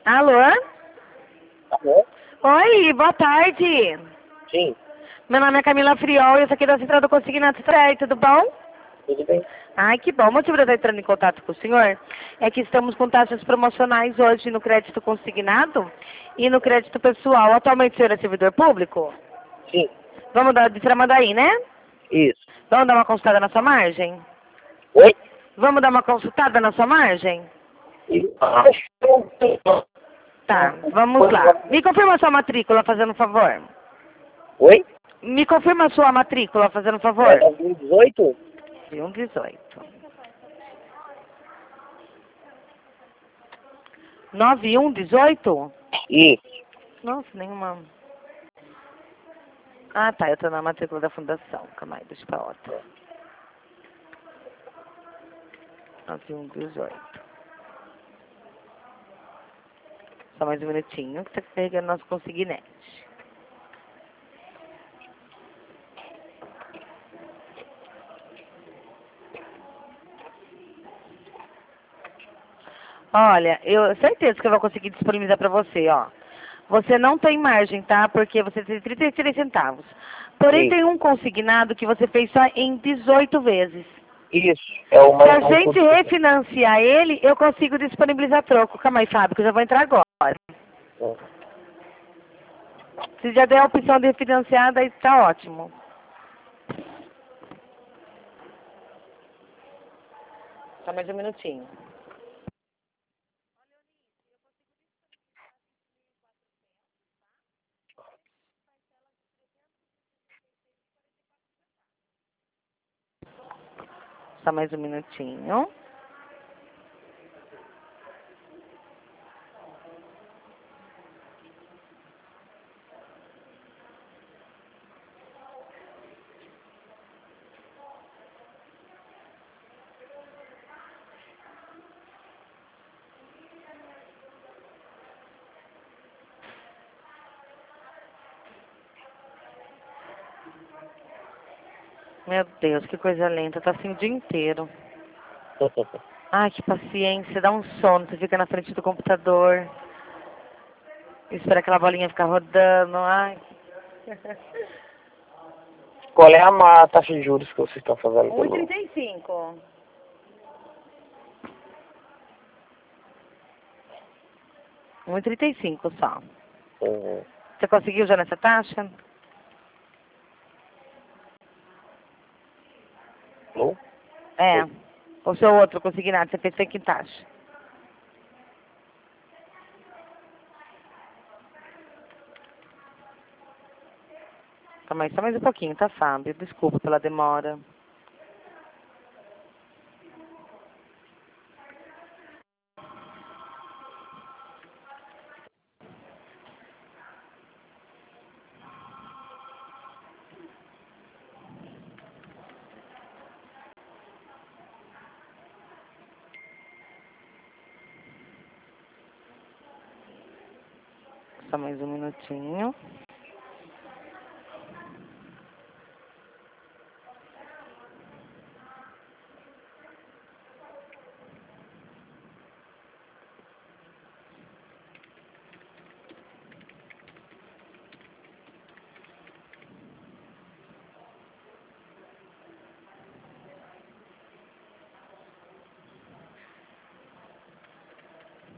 Alô? Alô? Oi, boa tarde. Sim, Meu nome é Camila Friol e eu sou aqui da Central do Consignato. Tudo bom? tudo bem. Ai, que bom. O motivo de eu estar entrando em contato com o senhor é que estamos com taxas promocionais hoje no crédito consignado e no crédito pessoal. Atualmente o senhor é servidor público? Sim, Vamos dar de Tramandaí, né? isso. Vamos dar uma consultada na sua margem? Oi? Vamos dar uma consultada na sua margem? Acho que eu... Tá, vamos lá. Me confirma a sua matrícula, fazendo um favor. Oi? Me confirma a sua matrícula, fazendo um favor. É 2018? 9118. 9118? Isso. Nossa, nenhuma. Ah, tá. Eu tô na matrícula da fundação. Calma aí, deixa pra outra. 9118. Só mais um minutinho que tá carregando nosso consignete. Olha, eu certeza que eu vou conseguir disponibilizar pra você, ó. Você não tem margem, tá? Porque você tem 33 centavos. Porém, Sim. tem um consignado que você fez só em 18 vezes. Isso. É o Se mais a novo gente curso. refinanciar ele, eu consigo disponibilizar troco. Calma aí, Fábio, que eu já vou entrar agora. Se já der a opção de refinanciar, daí tá ótimo. Só mais um minutinho. Só mais um minutinho. Meu Deus, que coisa lenta. Tá assim o dia inteiro. Ai, que paciência. Dá um sono. Você fica na frente do computador. Espera aquela bolinha ficar rodando. Ai. Qual é a taxa de juros que vocês estão fazendo pelo... 1,35. 1,35 só. Uhum. Você conseguiu já nessa taxa? Alô? É. O seu outro consignado, você fez que taxa? Calma aí, só mais um pouquinho, tá, Fábio? Desculpa pela demora. Só mais um minutinho.